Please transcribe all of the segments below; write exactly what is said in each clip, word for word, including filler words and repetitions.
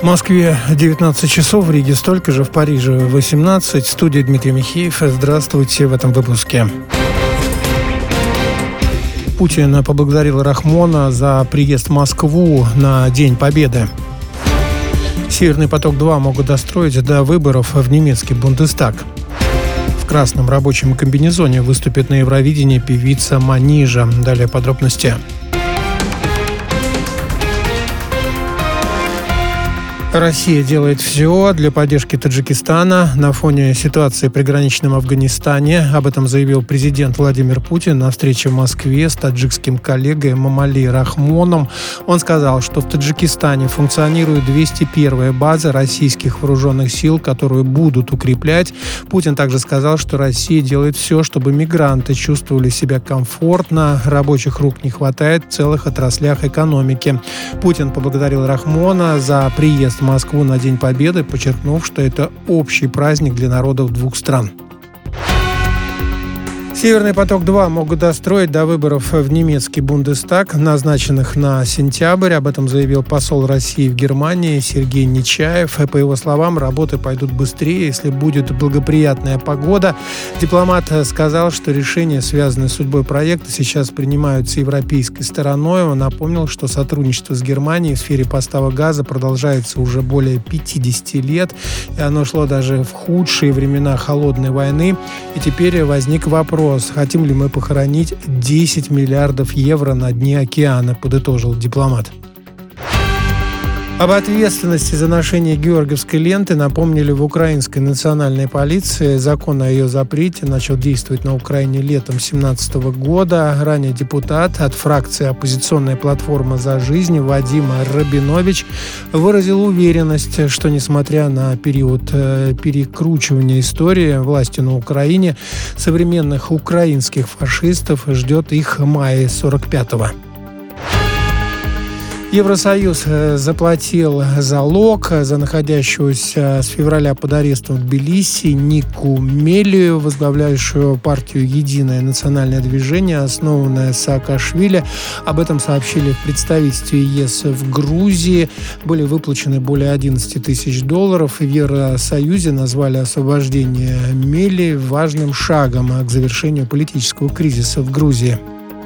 В Москве девятнадцать часов, в Риге столько же, в Париже восемнадцать. Студия Дмитрий Михеев. Здравствуйте в этом выпуске. Путин поблагодарил Рахмона за приезд в Москву на День Победы. «Северный поток-два» могут достроить до выборов в немецкий Бундестаг. В красном рабочем комбинезоне выступит на Евровидении певица Манижа. Далее подробности. Россия делает все для поддержки Таджикистана на фоне ситуации в приграничном Афганистане. Об этом заявил президент Владимир Путин на встрече в Москве с таджикским коллегой Мамали Рахмоном. Он сказал, что в Таджикистане функционирует двести первая база российских вооруженных сил, которую будут укреплять. Путин также сказал, что Россия делает все, чтобы мигранты чувствовали себя комфортно. Рабочих рук не хватает в целых отраслях экономики. Путин поблагодарил Рахмона за приезд в Москву на День Победы, подчеркнув, что это общий праздник для народов двух стран. «Северный поток-два» могут достроить до выборов в немецкий Бундестаг, назначенных на сентябрь. Об этом заявил посол России в Германии Сергей Нечаев. По его словам, работы пойдут быстрее, если будет благоприятная погода. Дипломат сказал, что решения, связанные с судьбой проекта, сейчас принимаются европейской стороной. Он напомнил, что сотрудничество с Германией в сфере поставок газа продолжается уже более пятьдесят лет, и оно шло даже в худшие времена холодной войны. И теперь возник вопрос: хотим ли мы похоронить десять миллиардов евро на дне океана, подытожил дипломат. Об ответственности за ношение георгиевской ленты напомнили в украинской национальной полиции. Закон о ее запрете начал действовать на Украине летом две тысячи семнадцатого года. Ранее депутат от фракции «Оппозиционная платформа за жизнь» Вадим Рабинович выразил уверенность, что, несмотря на период перекручивания истории властью на Украине, современных украинских фашистов ждет их мая сорок пятого. Евросоюз заплатил залог за находящуюся с февраля под арестом в Тбилиси Нику Мелию, возглавляющую партию «Единое национальное движение», основанное Саакашвили. Об этом сообщили в представительстве ЕС в Грузии. Были выплачены более одиннадцать тысяч долларов. В Евросоюзе назвали освобождение Мелии важным шагом к завершению политического кризиса в Грузии.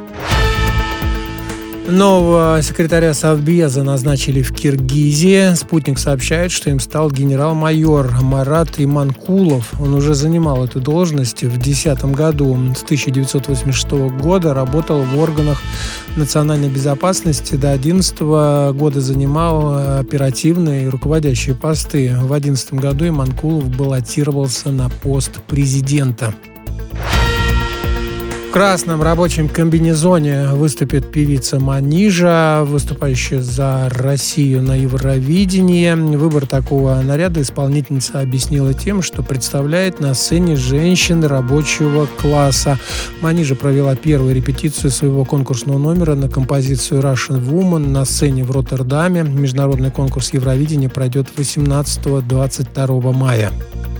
Нового секретаря Совбеза назначили в Киргизии. «Спутник» сообщает, что им стал генерал-майор Марат Иманкулов. Он уже занимал эту должность в две тысячи десятом году. С тысяча девятьсот восемьдесят шестого года работал в органах национальной безопасности. До две тысячи одиннадцатого года занимал оперативные и руководящие посты. В две тысячи одиннадцатом году Иманкулов баллотировался на пост президента. В красном рабочем комбинезоне выступит певица Манижа, выступающая за Россию на Евровидении. Выбор такого наряда исполнительница объяснила тем, что представляет на сцене женщин рабочего класса. Манижа провела первую репетицию своего конкурсного номера на композицию «Russian Woman» на сцене в Роттердаме. Международный конкурс Евровидения пройдет восемнадцатого-двадцать второго мая.